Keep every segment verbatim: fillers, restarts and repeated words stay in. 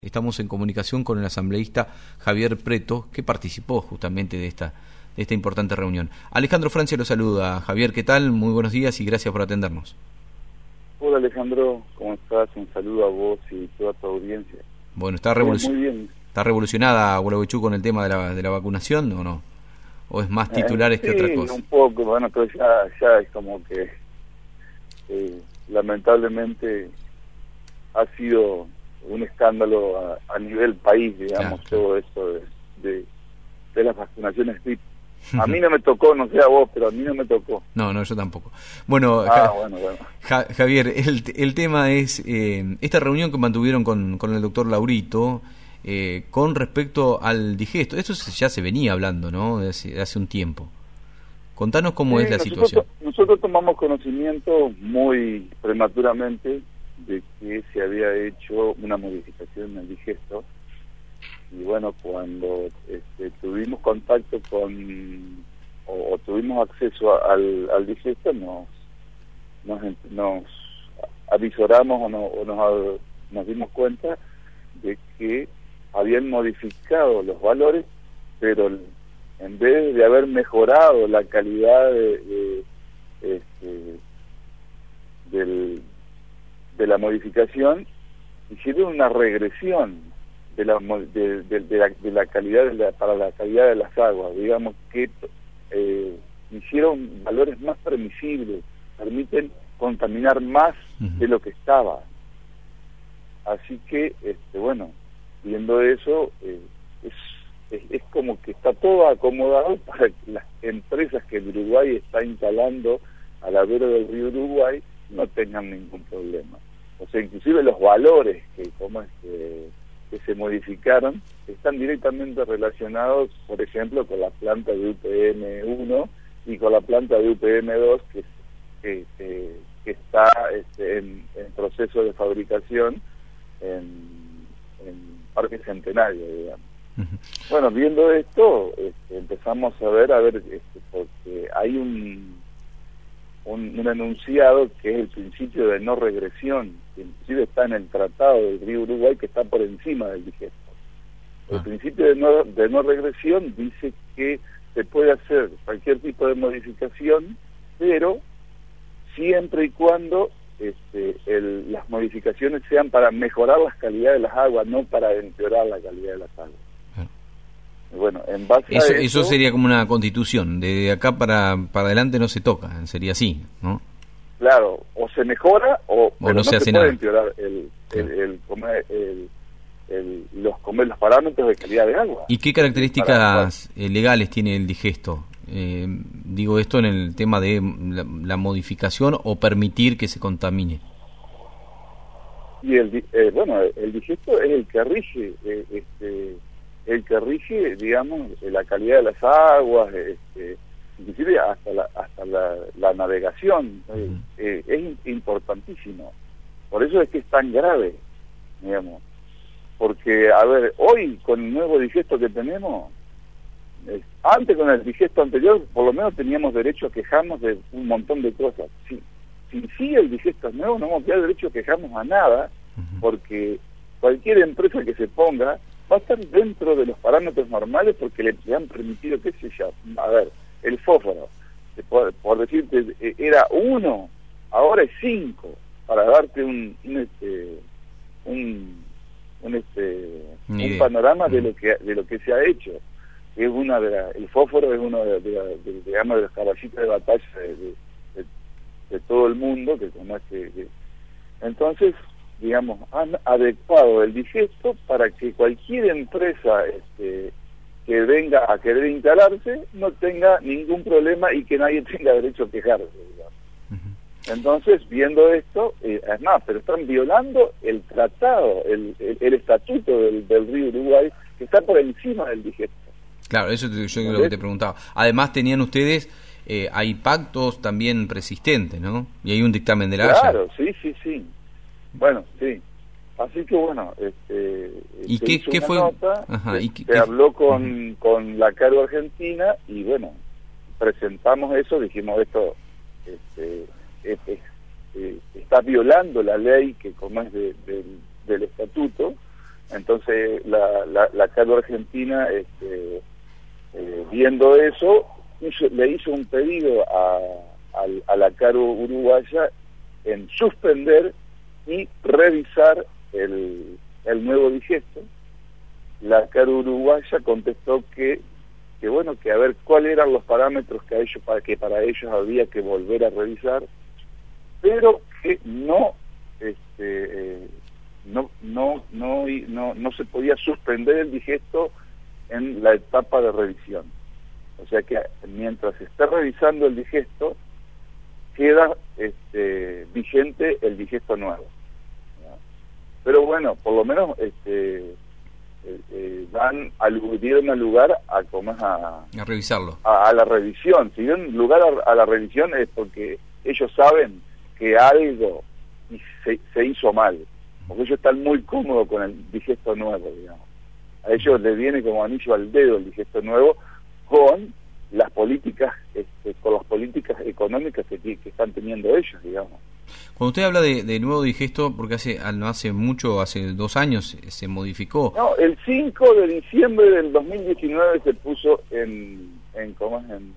Estamos en comunicación con el asambleísta Javier Preto, que participó justamente de esta, de esta importante reunión. Alejandro Francia lo saluda. Javier, ¿qué tal? Muy buenos días y gracias por atendernos. Hola Alejandro, ¿cómo estás? Un saludo a vos y toda tu audiencia. Bueno, ¿está, revoluc muy bien. ¿está revolucionada Gualeguaychú con el tema de la, de la vacunación o no? ¿O es más titulares eh, que sí, otra cosa? Un poco, bueno, pero ya, ya es como que eh, lamentablemente ha sido un escándalo a, a nivel país, digamos, claro, todo esto de, de, de las vacunaciones V I P. A mí no me tocó, no sé a vos, pero a mí no me tocó. No, no, yo tampoco. Bueno, ah, ja, bueno, bueno. Ja, Javier, el, el tema es eh, esta reunión que mantuvieron con, con el doctor Laurito eh, con respecto al digesto. Esto ya se venía hablando, ¿no?, de hace, de hace un tiempo. Contanos cómo sí, es la nosotros, situación. Nosotros tomamos conocimiento muy prematuramente de que se había hecho una modificación en el digesto. Y bueno, cuando este, tuvimos contacto con, o, o tuvimos acceso a, al, al digesto, nos, nos, nos avisoramos o, no, o nos, nos dimos cuenta de que habían modificado los valores, pero en vez de haber mejorado la calidad de, de, este, del, de la modificación, hicieron una regresión de la de, de, de la, de la calidad de la, para la calidad de las aguas, digamos que eh, hicieron valores más permisibles, permiten contaminar más uh-huh. de lo que estaba. Así que este bueno, viendo eso eh, es, es es como que está todo acomodado para que las empresas que el Uruguay está instalando a la vera del río Uruguay no tengan ningún problema. O sea, inclusive los valores que como es que, que se modificaron están directamente relacionados, por ejemplo, con la planta de U P M uno y con la planta de U P M dos que, que, que, que está este, en, en proceso de fabricación en, en Parque Centenario, digamos. Uh-huh. Bueno, viendo esto, este, empezamos a ver, a ver, este, porque hay un Un, un enunciado que es el principio de no regresión, que inclusive está en el Tratado del Río Uruguay, que está por encima del digesto. El ah. principio de no, de no regresión dice que se puede hacer cualquier tipo de modificación, pero siempre y cuando este, el, las modificaciones sean para mejorar la calidad de las aguas, no para empeorar la calidad de las aguas. Bueno, en base eso, a eso, eso sería como una constitución, de acá para para adelante no se toca, sería así, ¿no? Claro, o se mejora o, o pero no, no se, se hace puede nada. empeorar el, el, el, comer, el, el, los, comer, los parámetros de calidad de agua. ¿Y qué características para, legales tiene el digesto? Eh, digo esto en el tema de la, la modificación o permitir que se contamine. Y el eh, bueno, el digesto es el que rige eh, este el que rige, digamos, la calidad de las aguas, este, inclusive hasta la hasta la, la navegación, uh-huh. eh, eh, es importantísimo. Por eso es que es tan grave, digamos, porque, a ver, hoy con el nuevo digesto que tenemos, eh, antes con el digesto anterior, por lo menos teníamos derecho a quejarnos de un montón de cosas. Si, si sigue el digesto nuevo, no vamos a tener derecho a quejarnos a nada, uh-huh. porque cualquier empresa que se ponga va a estar dentro de los parámetros normales porque le, le han permitido, qué sé yo, a ver, el fósforo, por, por decirte, era uno, ahora es cinco, para darte un, un este, un, un este, un panorama de lo que de lo que se ha hecho. Es una de la, el fósforo es uno de, de, de, de, digamos, de los caballitos de batalla de, de, de, de todo el mundo, que conoce, que, entonces digamos, han adecuado el digesto para que cualquier empresa este, que venga a querer instalarse no tenga ningún problema y que nadie tenga derecho a quejarse, digamos. Uh-huh. Entonces, viendo esto, eh, es más, pero están violando el tratado, el, el, el estatuto del, del río Uruguay, que está por encima del digesto. Claro, eso te, yo lo que te preguntaba. Además, tenían ustedes, eh, hay pactos también persistentes, ¿no? Y hay un dictamen de la Haya. Claro, sí, sí, sí. Bueno, sí. Así que bueno, este, ¿Y se qué, hizo qué una fue? nota, Ajá, se, ¿y qué, se qué... habló con, uh-huh. con la Caro Argentina y bueno, presentamos eso, dijimos esto este, es, es, es, está violando la ley que como es de, de, del estatuto, Entonces la, la, la Caru Argentina, este, eh, viendo eso, hizo, le hizo un pedido a, a, a la Caru uruguaya en suspender y revisar el, el nuevo digesto. La Caru uruguaya contestó que, que bueno, que a ver cuáles eran los parámetros que a ellos, para que para ellos había que volver a revisar, pero que no este eh, no, no no no no se podía suspender el digesto en la etapa de revisión. O sea que mientras se está revisando el digesto, queda este vigente el digesto nuevo, ¿no? Pero bueno, por lo menos este eh, eh, dan al, dieron al lugar a como es a, a revisarlo, a, a la revisión. Si dieron lugar a, a la revisión es porque ellos saben que algo se, se hizo mal, porque ellos están muy cómodos con el digesto nuevo, digamos. A ellos les viene como anillo al dedo el digesto nuevo con las políticas, este, con las políticas económicas que, que están teniendo ellos, digamos. Cuando usted habla de, de nuevo digesto, porque hace no hace mucho, hace dos años se modificó. No, el cinco de diciembre del dos mil diecinueve se puso en, en ¿cómo es? En,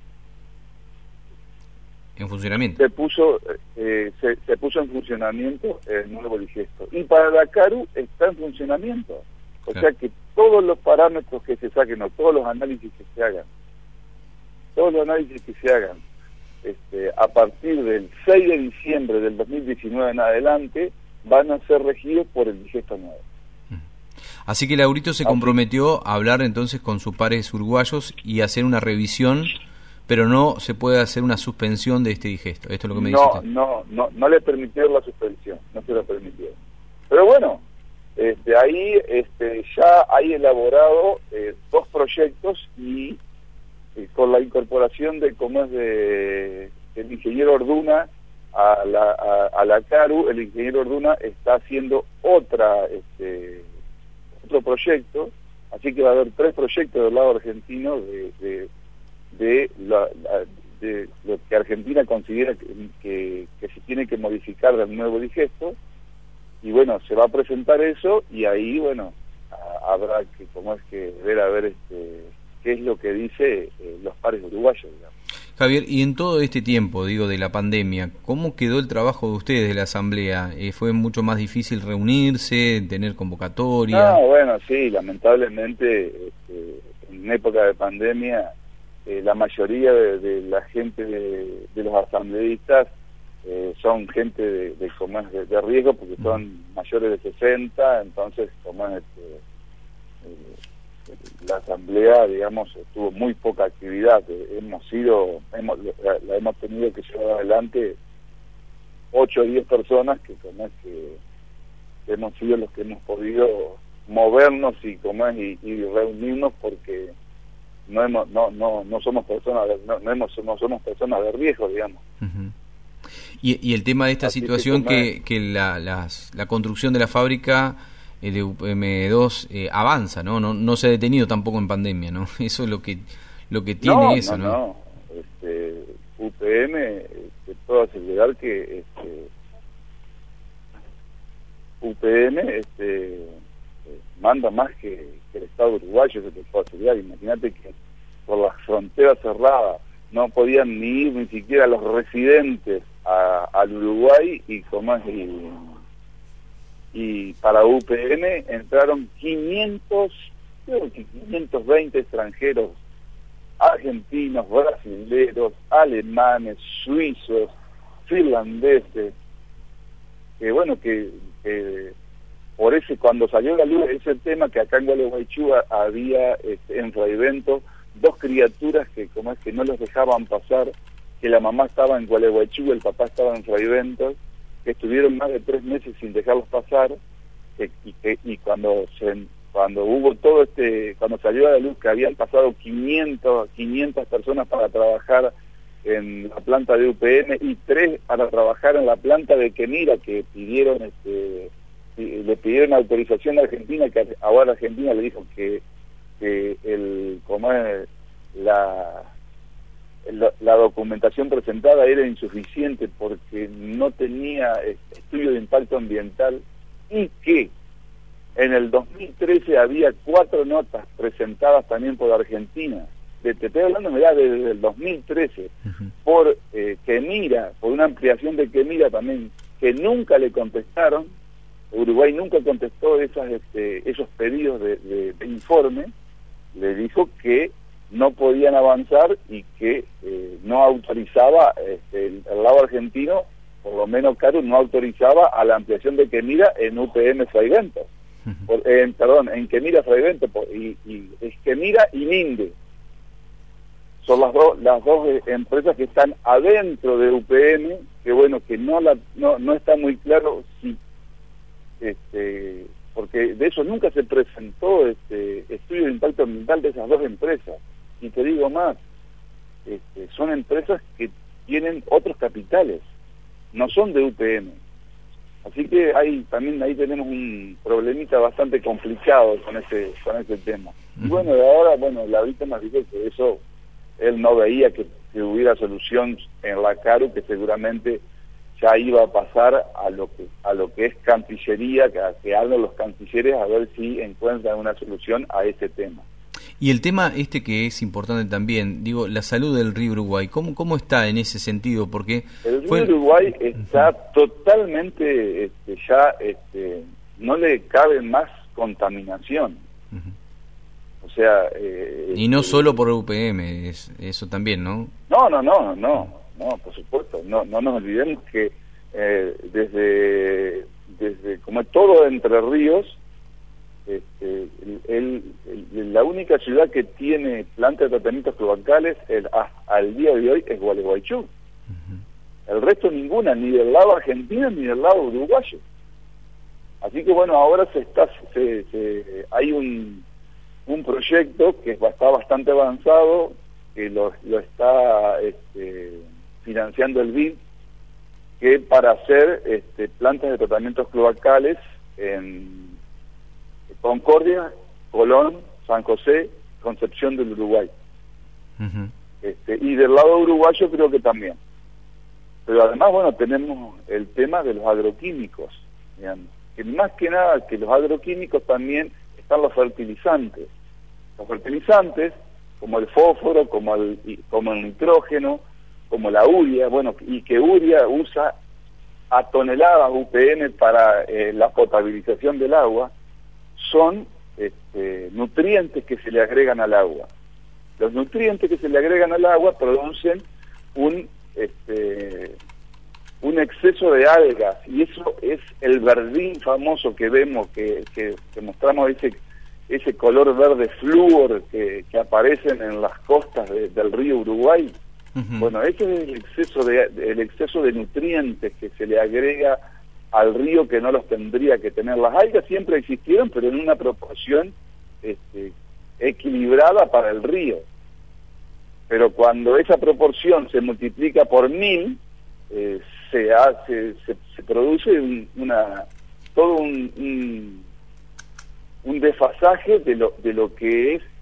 en funcionamiento. Se puso, eh, se, se puso en funcionamiento el nuevo digesto. Y para la Caru está en funcionamiento. O claro. sea que todos los parámetros que se saquen, o todos los análisis que se hagan, todos los análisis que se hagan, este, a partir del seis de diciembre del dos mil diecinueve en adelante, van a ser regidos por el digesto nuevo. Así que Laurito se comprometió a hablar entonces con sus pares uruguayos y hacer una revisión, pero no se puede hacer una suspensión de este digesto. Esto es lo que me no, dice usted. No, no, no le permitieron la suspensión, no se lo permitieron. Pero bueno, este, ahí este, ya hay elaborado eh, dos proyectos y eh, con la incorporación de como es de el ingeniero Orduna a la, a, a la Caru, el ingeniero Orduna está haciendo otra este, otro proyecto, así que va a haber tres proyectos del lado argentino de, de de, la, la, de lo que Argentina considera que, que, que se tiene que modificar del nuevo digesto, y bueno, se va a presentar eso, y ahí, bueno, a, habrá que, como es que ver a ver este qué es lo que dice eh, los pares uruguayos, digamos. Javier, y en todo este tiempo, digo, de la pandemia, ¿cómo quedó el trabajo de ustedes de la Asamblea? Eh, ¿Fue mucho más difícil reunirse, tener convocatoria? No, bueno, sí, lamentablemente, este, en época de pandemia, Eh, la mayoría de, de la gente de, de los asambleístas eh, son gente de, de, como es, de, de riesgo, porque son mayores de sesenta, entonces como es, este, eh, la asamblea, digamos, tuvo muy poca actividad. Eh, hemos sido, hemos, la, la hemos tenido que llevar adelante ocho o diez personas que como es que, que hemos sido los que hemos podido movernos y como es y, y reunirnos, porque no hemos no no no somos personas de, no, no hemos no somos personas de riesgo, digamos. Uh-huh. y, y el tema de esta Así situación que, que, que la, las, la construcción de la fábrica eh, de U P M dos eh, avanza, ¿no? ¿no? No se ha detenido tampoco en pandemia, ¿no? Eso es lo que lo que tiene no, eso, ¿no? No, no, este, U P M, te puedo asegurar que este, U P M este, manda más que, que el Estado uruguayo, se te puedo asegurar. Imagínate que por las fronteras cerradas no podían ni ir ni siquiera los residentes a, al Uruguay, y como es, y, y para U P M entraron quinientos, creo que quinientos veinte extranjeros, argentinos, brasileros, alemanes, suizos, finlandeses, que bueno, que, que por ese, cuando salió a la luz ese tema, que acá en Gualeguaychú había este, en Fraiventos dos criaturas que como es que no los dejaban pasar, que la mamá estaba en Gualeguaychú, el papá estaba en Fraiventos, que estuvieron más de tres meses sin dejarlos pasar, que, y, que, y cuando se cuando hubo todo este, cuando salió a la luz que habían pasado quinientas personas para trabajar en la planta de U P M y tres para trabajar en la planta de Quemira, que pidieron este le pidieron autorización a Argentina, que ahora Argentina le dijo que, que el como es la, la la documentación presentada era insuficiente porque no tenía estudio de impacto ambiental, y que En el dos mil trece había cuatro notas presentadas también por Argentina. De, te estoy hablando, mirá, desde el dos mil trece, uh-huh. por eh, Quemira, por una ampliación de Quemira también, que nunca le contestaron. Uruguay nunca contestó esas, este, esos pedidos de, de, de informe. Le dijo que no podían avanzar y que eh, no autorizaba, este, el, el lado argentino, por lo menos Caru, no autorizaba a la ampliación de Quemira en U P M Fraiventos. Uh-huh. Por, eh, perdón, en Quemira Fraiventos, y, y es Quemira y Linde. Son las dos las dos eh, empresas que están adentro de U P M, que bueno, que no la no, no está muy claro si este porque de eso nunca se presentó este estudio de impacto ambiental de esas dos empresas. Y te digo más, este, son empresas que tienen otros capitales, no son de U P M. Así que hay también ahí tenemos un problemita bastante complicado con ese con ese tema. Y bueno, de ahora, bueno, la víctima dice que eso él no veía que, que hubiera solución en la Caru, que seguramente ya iba a pasar a lo que a lo que es Cancillería, que, que hablan los cancilleres a ver si encuentran una solución a ese tema. Y el tema este que es importante también, digo, la salud del río Uruguay, ¿cómo cómo está en ese sentido? Porque el río fue... Uruguay está uh-huh. totalmente, este, ya este, no le cabe más contaminación. Uh-huh. O sea... Eh, y no eh, solo por U P M, es, eso también, ¿no? No, no, no, no, no, por supuesto. No, no nos olvidemos que eh, desde, desde, como todo Entre Ríos, este, el, el, el, la única ciudad que tiene planta de tratamientos cloacales el, a, al día de hoy es Gualeguaychú. Uh-huh. El resto ninguna, ni del lado argentino ni del lado uruguayo. Así que bueno, ahora se está, se, se, hay un un proyecto que está bastante avanzado, que lo, lo está este, financiando el B I D, que para hacer este, plantas de tratamientos cloacales en Concordia, Colón, San José, Concepción del Uruguay. Uh-huh. este, y del lado uruguayo creo que también. Pero además, bueno, tenemos el tema de los agroquímicos, digamos, que más que nada que los agroquímicos también están los fertilizantes. Los fertilizantes, como el fósforo, como el, como el nitrógeno, como la urea, bueno, y que urea usa a toneladas U P M para eh, la potabilización del agua, son este, nutrientes que se le agregan al agua. Los nutrientes que se le agregan al agua producen un este, un exceso de algas, y eso es el verdín famoso que vemos, que, que, que mostramos ese ese color verde flúor que, que aparecen en las costas de, del río Uruguay. Uh-huh. Bueno, ese es el exceso de el exceso de nutrientes que se le agrega al río, que no los tendría que tener. Las algas siempre existieron, pero en una proporción este, equilibrada para el río. Pero cuando esa proporción se multiplica por mil, eh, se hace se, se produce un, una todo un, un un desfasaje de lo de lo que es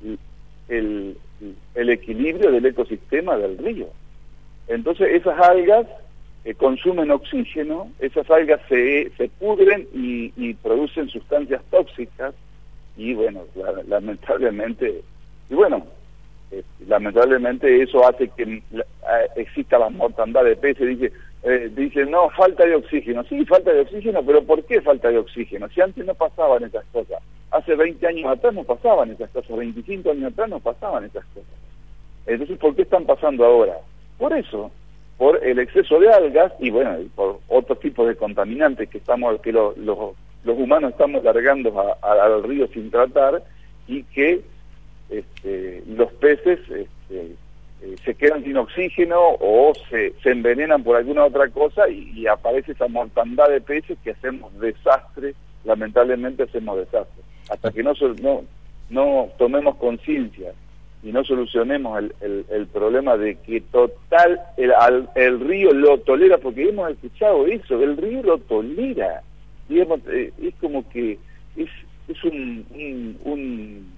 el, el equilibrio del ecosistema del río. Entonces esas algas eh, consumen oxígeno, esas algas se, se pudren y, y producen sustancias tóxicas, y bueno, la, lamentablemente, y bueno, eh, lamentablemente eso hace que la, exista la mortandad de peces. Dice, eh, dice, no, falta de oxígeno. Sí, falta de oxígeno, pero ¿por qué falta de oxígeno? Si antes no pasaban esas cosas. Hace veinte años atrás no pasaban esas cosas, veinticinco años atrás no pasaban esas cosas. Entonces, ¿por qué están pasando ahora? Por eso, por el exceso de algas y bueno, y por otros tipos de contaminantes que estamos, que lo, lo, los humanos estamos largando a, a, al río sin tratar, y que este, los peces este, eh, se quedan sin oxígeno o se, se envenenan por alguna otra cosa, y, y aparece esa mortandad de peces que hacemos desastre, lamentablemente hacemos desastre. Hasta que no, no, no tomemos conciencia y no solucionemos el, el, el problema de que total el, al, el río lo tolera, porque hemos escuchado eso, el río lo tolera, digamos, eh, es como que es, es un, un, un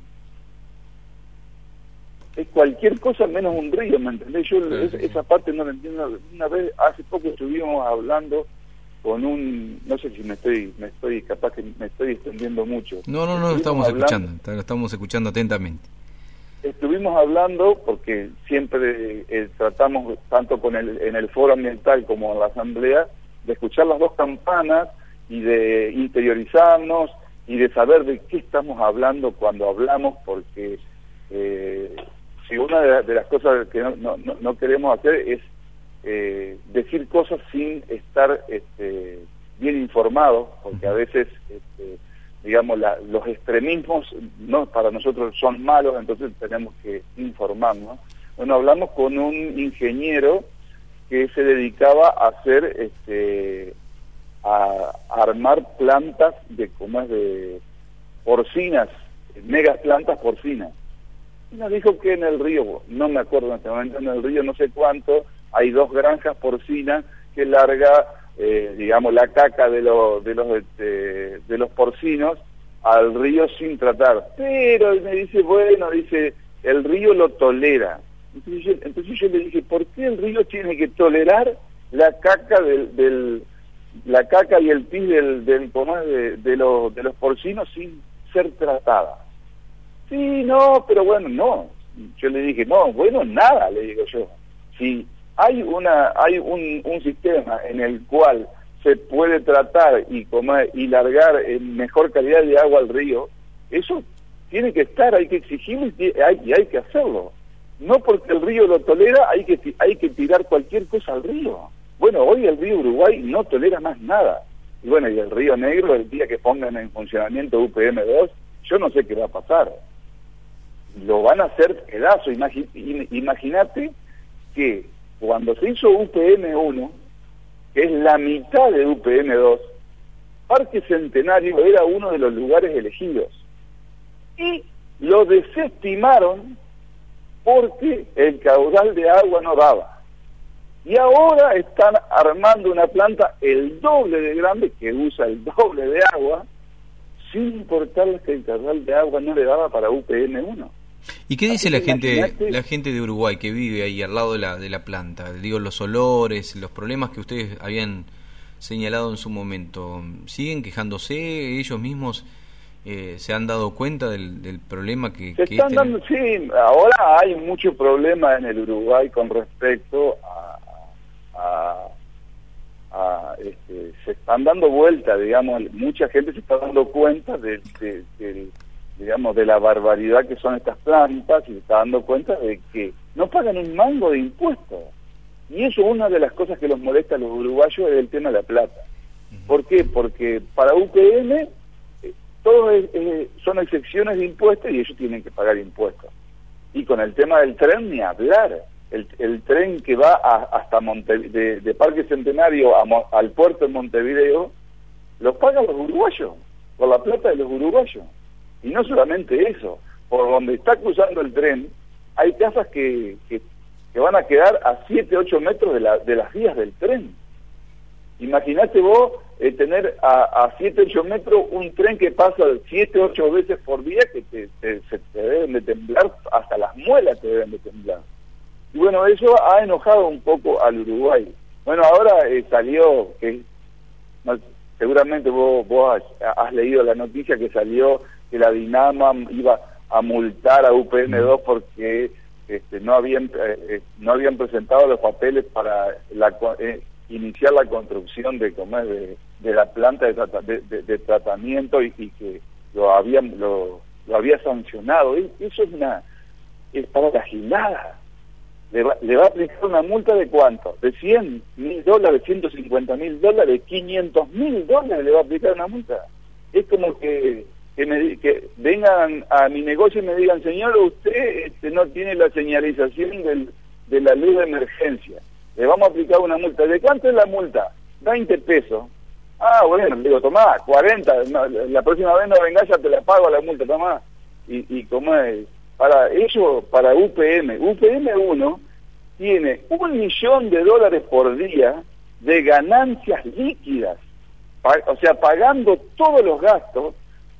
es cualquier cosa menos un río, ¿me entendés? Yo sí, es, sí. esa parte no la entiendo. Una vez, hace poco estuvimos hablando con un, no sé si me estoy, me estoy capaz que me estoy extendiendo mucho. No, no, no, estamos hablando, escuchando, lo estamos escuchando atentamente. Estuvimos hablando, porque siempre eh, tratamos, tanto con el, en el foro ambiental como en la asamblea, de escuchar las dos campanas y de interiorizarnos y de saber de qué estamos hablando cuando hablamos, porque eh, si una de, de las cosas que no, no, no queremos hacer es eh, decir cosas sin estar este, bien informados, porque a veces este, digamos la, los extremismos no para nosotros son malos, entonces tenemos que informarnos. Bueno, hablamos con un ingeniero que se dedicaba a hacer este a, a armar plantas de como es de porcinas, megas plantas porcinas. Y nos dijo que en el río, no me acuerdo en este momento, en el río no sé cuánto, hay dos granjas porcinas que larga, eh, digamos, la caca de, lo, de, los, de, de los porcinos al río sin tratar. Pero me dice, bueno, dice, el río lo tolera. Entonces yo, entonces yo le dije, ¿por qué el río tiene que tolerar la caca del, del la caca y el pis del, del de, de, los, de los porcinos sin ser tratada? Sí, no, pero bueno, no. Yo le dije, no, bueno, nada, le digo yo. Si hay una hay un, un sistema en el cual se puede tratar y comer y largar en mejor calidad de agua al río, eso tiene que estar, hay que exigirlo y hay, y hay que hacerlo. No porque el río lo tolera, hay que hay que tirar cualquier cosa al río. Bueno, hoy el río Uruguay no tolera más nada. Y bueno, y el río Negro, el día que pongan en funcionamiento U P M dos, yo no sé qué va a pasar. Lo van a hacer pedazo. Imagínate que cuando se hizo U P M uno, que es la mitad de U P M dos, Parque Centenario era uno de los lugares elegidos. Y lo desestimaron porque el caudal de agua no daba. Y ahora están armando una planta el doble de grande, que usa el doble de agua, sin importarles que el caudal de agua no le daba para U P M uno. ¿Y qué dice la gente la gente de Uruguay que vive ahí al lado de la de la planta? Digo, los olores, los problemas que ustedes habían señalado en su momento, ¿siguen quejándose? ¿Ellos mismos eh, se han dado cuenta del, del problema que, se que están este... dando? Sí, ahora hay mucho problema en el Uruguay con respecto a, a, a este, se están dando vueltas, digamos, mucha gente se está dando cuenta de, de, de digamos, de la barbaridad que son estas plantas y se está dando cuenta de que no pagan un mango de impuestos. Y eso, una de las cosas que los molesta a los uruguayos es el tema de la plata. ¿Por qué? Porque para U P M eh, todo es, eh, son excepciones de impuestos y ellos tienen que pagar impuestos. Y con el tema del tren ni hablar. El, el tren que va a, hasta Monte, de, de Parque Centenario a, al puerto de Montevideo, los pagan los uruguayos, por la plata de los uruguayos. Y no solamente eso, por donde está cruzando el tren, hay casas que, que, que van a quedar a siete, ocho metros de, la, de las vías del tren. Imagínate vos eh, tener a siete, ocho metros un tren que pasa siete, ocho veces por día, que te, te, se te deben de temblar, hasta las muelas te deben de temblar. Y bueno, eso ha enojado un poco al Uruguay. Bueno, ahora eh, salió, que no, seguramente vos, vos has, has leído la noticia que salió que la Dinama iba a multar a U P M dos porque este, no habían eh, no habían presentado los papeles para la, eh, iniciar la construcción de, como es, de, de la planta de, trata, de, de, de tratamiento y, y que lo habían lo, lo había sancionado. Eso es una es para la gilada. Le va, le va a aplicar una multa de cuánto, de cien mil dólares, ciento cincuenta mil dólares, quinientos mil dólares le va a aplicar una multa. Es como que que, me, que vengan a mi negocio y me digan, señor, usted este, no tiene la señalización del, de la luz de emergencia, le vamos a aplicar una multa. ¿De cuánto es la multa? veinte pesos. Ah, bueno, le digo, tomá, cuarenta, no, la próxima vez no vengas, ya te la pago la multa, tomá. Y, y como es, para ellos, para U P M, U P M uno tiene un millón de dólares por día de ganancias líquidas, pa, o sea, pagando todos los gastos.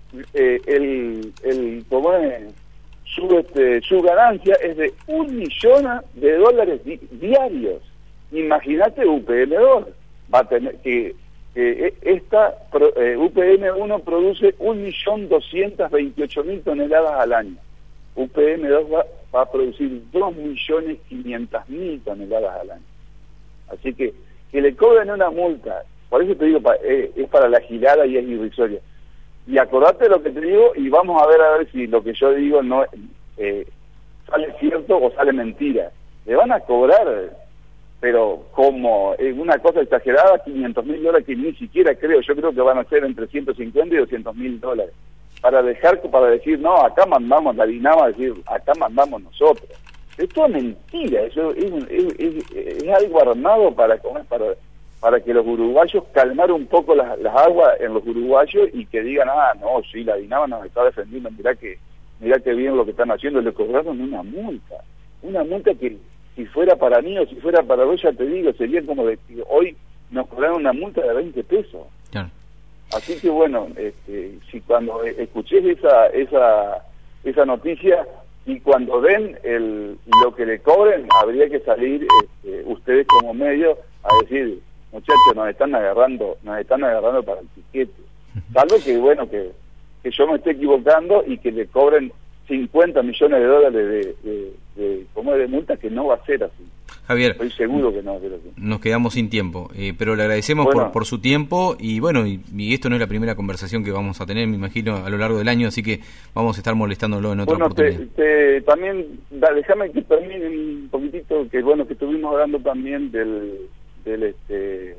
Eh, el, el como es, su, este, su ganancia es de un millón de dólares di diarios. Imagínate U P M dos, va a tener que, que esta eh, U P M uno produce un millón doscientas veintiocho mil toneladas al año. U P M dos va, va a producir dos millones quinientas mil toneladas al año. Así que que le cobren una multa, por eso te digo, eh, es para la gilada y es irrisoria. Y acordate de lo que te digo y vamos a ver a ver si lo que yo digo no eh, sale cierto o sale mentira. Le van a cobrar, pero como es una cosa exagerada, quinientos mil dólares que ni siquiera creo, yo creo que van a ser entre ciento cincuenta y doscientos mil dólares. Para dejar, para decir, no, acá mandamos la Dinama, decir, acá mandamos nosotros. Esto es mentira, eso es, es, es, es algo armado para comer, para para que los uruguayos calmar un poco las, las aguas en los uruguayos y que digan, ah, no, sí, la Dinama nos está defendiendo, mirá que mirá que bien lo que están haciendo, le cobraron una multa, una multa que si fuera para mí o si fuera para vos, ya te digo, sería como de que hoy nos cobraron una multa de veinte pesos. Claro. Así que bueno, este, si cuando escuches esa esa esa noticia y cuando ven el lo que le cobren, habría que salir este, ustedes como medio a decir, muchachos, nos están agarrando, nos están agarrando para el piquete. Salvo que, bueno, que, que yo me esté equivocando y que le cobren cincuenta millones de dólares de, de, de, como de multa, que no va a ser así. Javier, estoy seguro que no va a ser así. Nos quedamos sin tiempo, eh, pero le agradecemos bueno, por, por su tiempo y bueno, y, y esto no es la primera conversación que vamos a tener, me imagino, a lo largo del año, así que vamos a estar molestándolo en otra bueno, oportunidad. Te, te, también, da, déjame que termine un poquitito, que bueno, que estuvimos hablando también del, del este,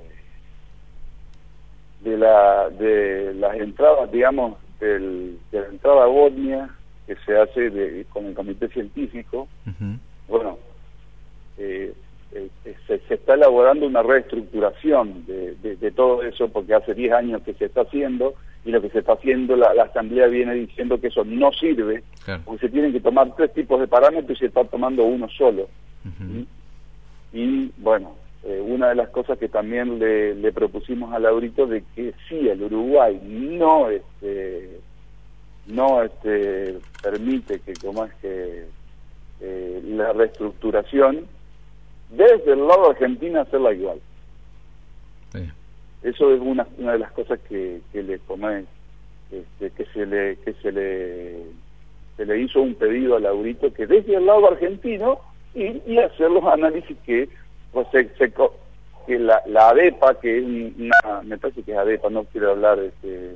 de la, de las entradas, digamos, del, de la entrada a Bosnia, que se hace de, con el comité científico. Uh-huh. Bueno, eh, eh, se, se está elaborando una reestructuración de, de, de todo eso, porque hace diez años que se está haciendo, y lo que se está haciendo, la, la Asamblea viene diciendo que eso no sirve, claro, porque se tienen que tomar tres tipos de parámetros y se está tomando uno solo. Uh-huh. y, y bueno, eh, una de las cosas que también le, le propusimos a Laurito, de que si el Uruguay no este no este permite que como es que eh, la reestructuración, desde el lado de Argentina hacerla igual. Sí. Eso es una una de las cosas que, que le come, este, que se le que se le se le hizo un pedido a Laurito, que desde el lado argentino y, y hacer los análisis que pues, se, se, que la, la ADEPA, que es una, me parece que es ADEPA, no quiero hablar este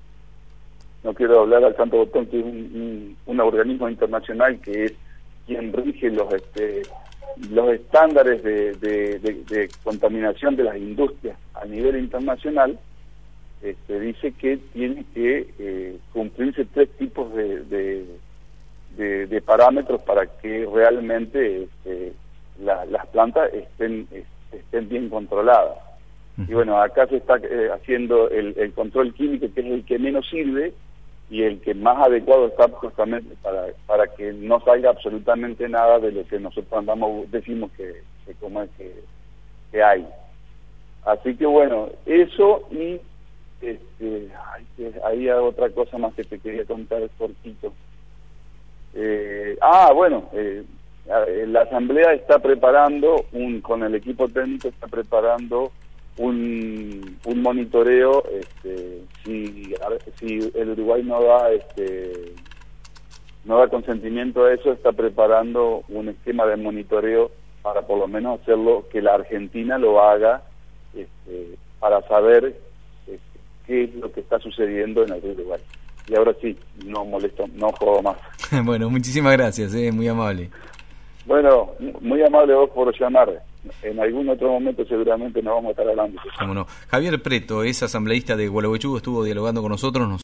no quiero hablar al tanto botón, que es un, un, un organismo internacional que es quien rige los este los estándares de, de, de, de contaminación de las industrias a nivel internacional. Este, dice que tiene que eh, cumplirse tres tipos de, de, de, de parámetros para que realmente este, la, las plantas estén, estén bien controladas. Y bueno, acá se está eh, haciendo el, el control químico, que es el que menos sirve y el que más adecuado está justamente para para que no salga absolutamente nada de lo que nosotros andamos decimos que, que como es que, que hay. Así que bueno, eso y este ay, que había otra cosa más que te quería contar cortito. Eh, ah, bueno, eh, la Asamblea está preparando un con el equipo técnico está preparando un, un monitoreo, este, si si el Uruguay no da este no da consentimiento a eso, está preparando un esquema de monitoreo para por lo menos hacerlo, que la Argentina lo haga, este, para saber este, qué es lo que está sucediendo en el Uruguay. Y ahora sí, no molesto, no jodo más. Bueno, muchísimas gracias, eh, muy amable. Bueno, muy amable vos por llamar. En algún otro momento seguramente nos vamos a estar hablando. ¿Cómo no? Javier Preto es asambleísta de Gualeguaychú, estuvo dialogando con nosotros. Nos